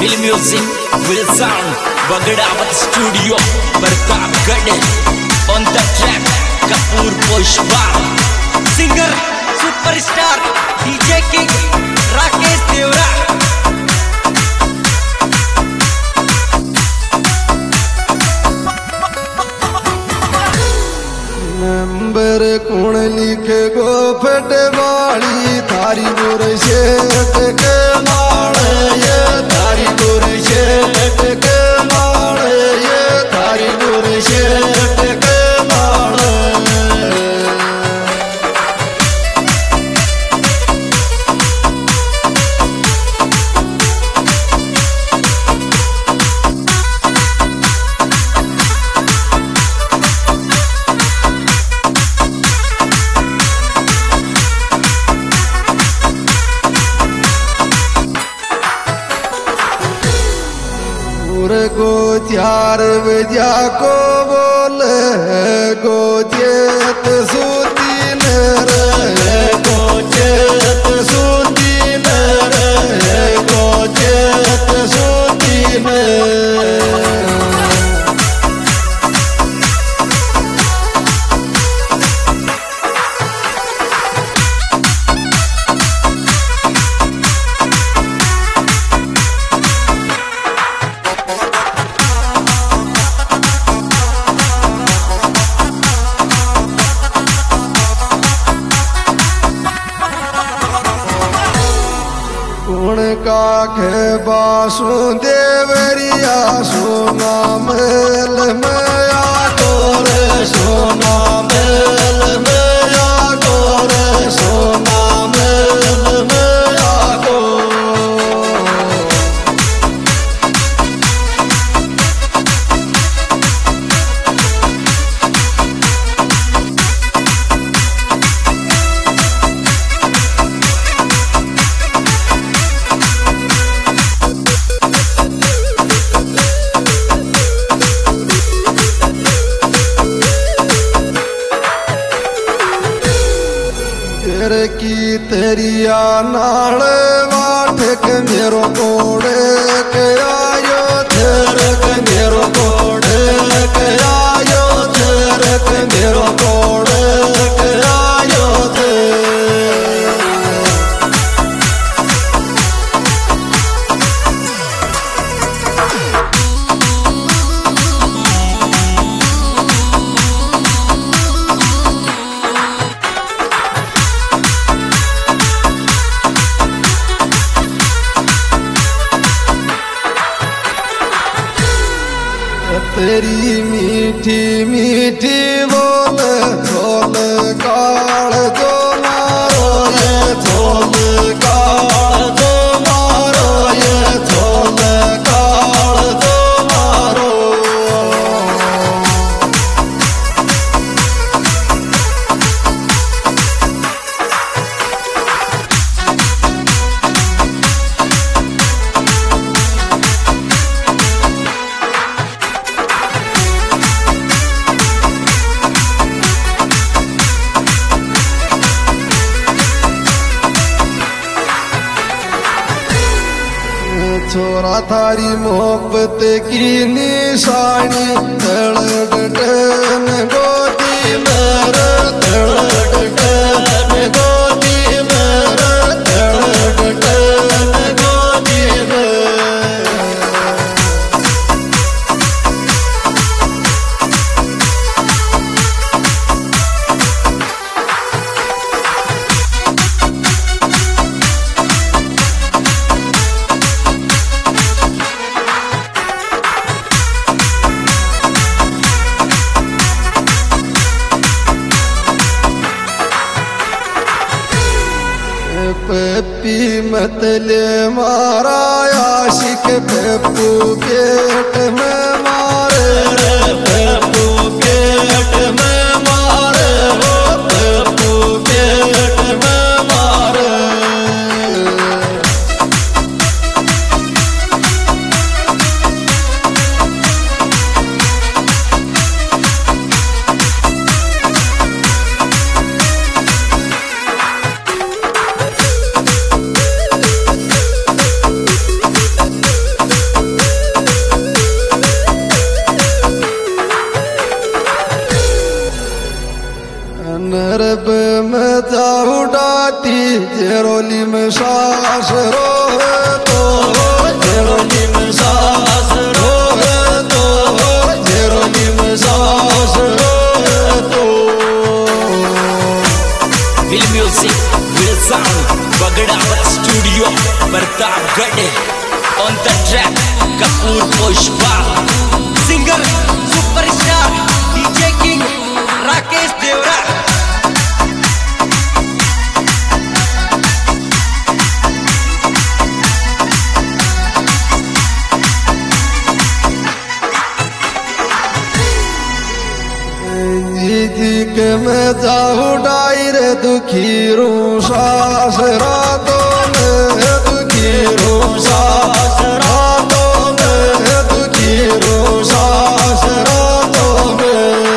Will music, will sound, Bagadavat studio, Barkabgade. On the track, Kapoor Pushpa. Singer, superstar, DJ King, Rakesh Devra. Number कौन लिखे गो फटे वाली थारी गोर शेट के माड़ ये थारी गोर शेट के माड़ ये थारी गोर शेट के माड़ गो 4 बजा को बोल गो चेत सूती रे गो चेत सूती रे गो चेत सूती काखे बासु देवरिया सोना मेल मया गोरे सोना मेल मया गोरे सोना मेल मया गो की तेरिया नाल वाठ के मेरो कोड़े के आयो थेर के मेरो कोड़े के आयो थेर के मेरो कोड़े के आयो थे तेरी मीठी मीठी बोल झोल काल जो मारो ये झोल काल जो मारो ये झोल काल जो मारो छोरा थारी मोहब्बत की निशानी धड़कन गोदी मेरे धड़कन गोदी मेरे धड़कन गोदी मेरे पेपी मतले मारा आशिक पेपू पेट में मारे पेपू पेट में मारे वो पेपू पेट में मारे जाती जेरोली में सास रोए तो जेरोली में सास रोए तो जेरोली में सास रोए तो will music will sound Bagdawat studio Pratapgarh on the track Kapoor Pushpa singer superstar DJ king Rakesh Devra. जी के मैं जाऊँ डायरे दुखी रू सास रातों में दुखी रू सास रातों में दुखी रू सास रातों में।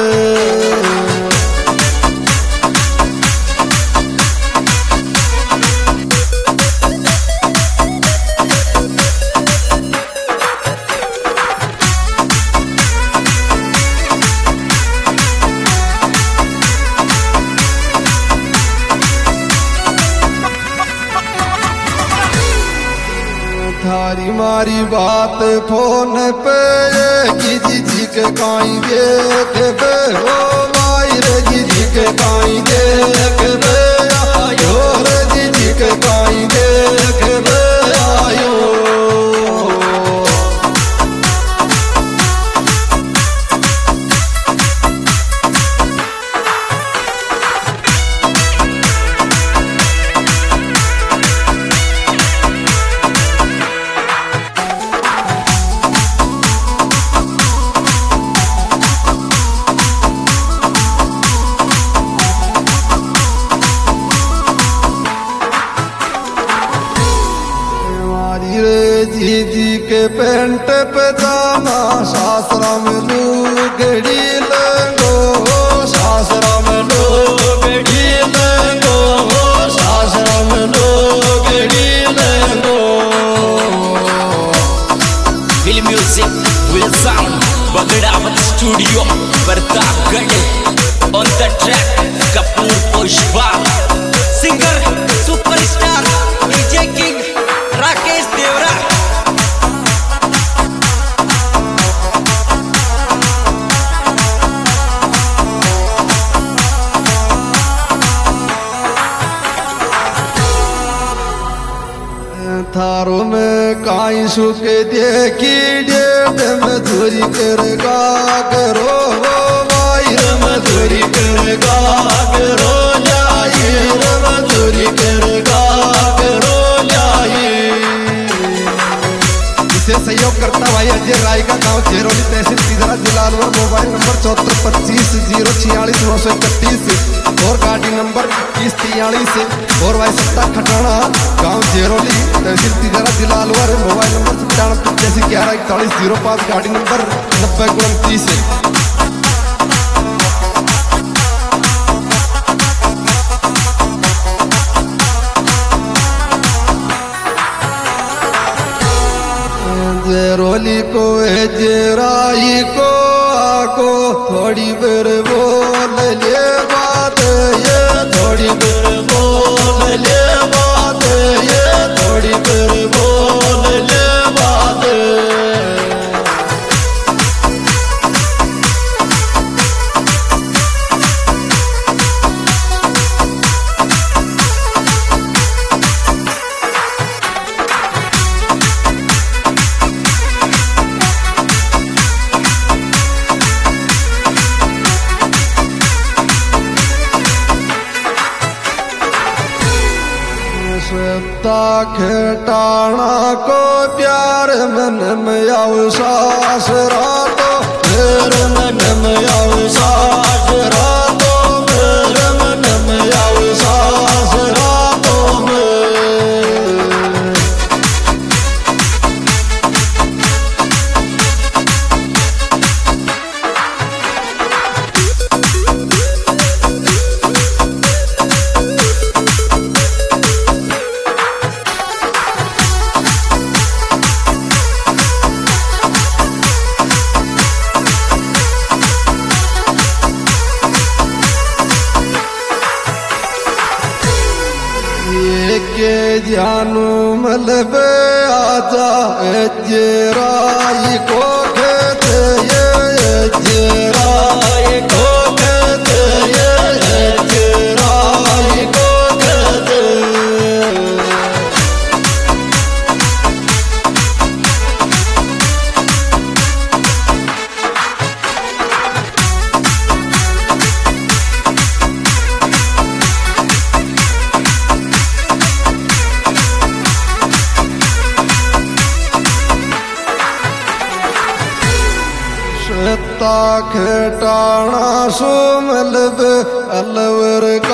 थारी मारी बात फोन पे की जी के काई देख बे हो माई रे जी के काई देख बे आयो रे जी के काई देख बे आयो। जी के पेंट पजामा सासरा में लुगड़ी लेंगो सासरा में लुगड़ी लेंगो सासरा में लुगड़ी लेंगो। Will music will sound Bagdawat studio Pratapgarh on the track Kapoor Pushpa singer superstar DJ king Rakesh Devra. थारो में काई सुके देखी डेढ़ मजूरी करेगा करो भाई मजूरी करेगा करो जाई मजूरी करेगा करो जाई। इसे सहयोग करता भाई अजय राय का गांव चेरोली तहसील सीधरा जिला अलवर। मोबाइल नंबर 7425 04631 और गाड़ी नंबर 2143 और भाई सत्ता खटाना गांव चेरोली तहसील सीधरा जिला अलवर। मोबाइल नंबर 9785114105 गाड़ी नंबर 9029। जेरोली को जेराई को आको थोड़ी बेर बोल ले बात ये थोड़ी बेर बोल ले बात ये थोड़ी बेर बोल ले बात। खेटाणा को प्यार मन में आव सास रातो मेर मन में आव सास रातो मेर मन में आव सास रातो में। जानू मलब आजा अजराई को कहते ये अजराई को कहते ये अजराई को कहते खेटाणा सो मलब अलवर